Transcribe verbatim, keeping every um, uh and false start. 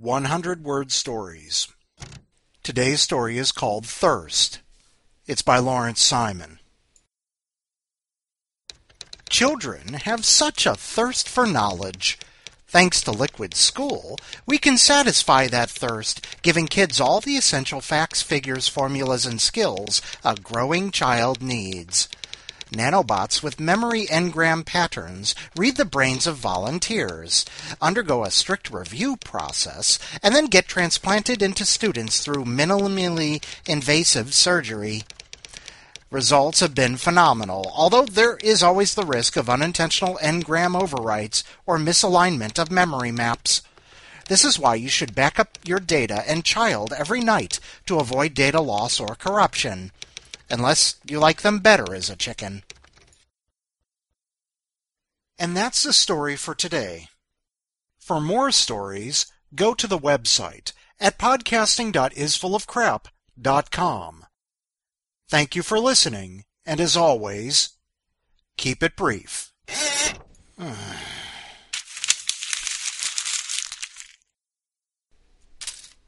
hundred word stories. Today's story is called Thirst. It's by Lawrence Simon. Children have such a thirst for knowledge. Thanks to Liquid School, we can satisfy that thirst, giving kids all the essential facts, figures, formulas, and skills a growing child needs. Nanobots with memory engram patterns read the brains of volunteers, undergo a strict review process, and then get transplanted into students through minimally invasive surgery. Results have been phenomenal, although there is always the risk of unintentional engram overwrites or misalignment of memory maps. This is why you should back up your data and child every night to avoid data loss or corruption. Unless you like them better as a chicken. And that's the story for today. For more stories, go to the website at podcasting dot isfullofcrap dot com. Thank you for listening, and as always, keep it brief.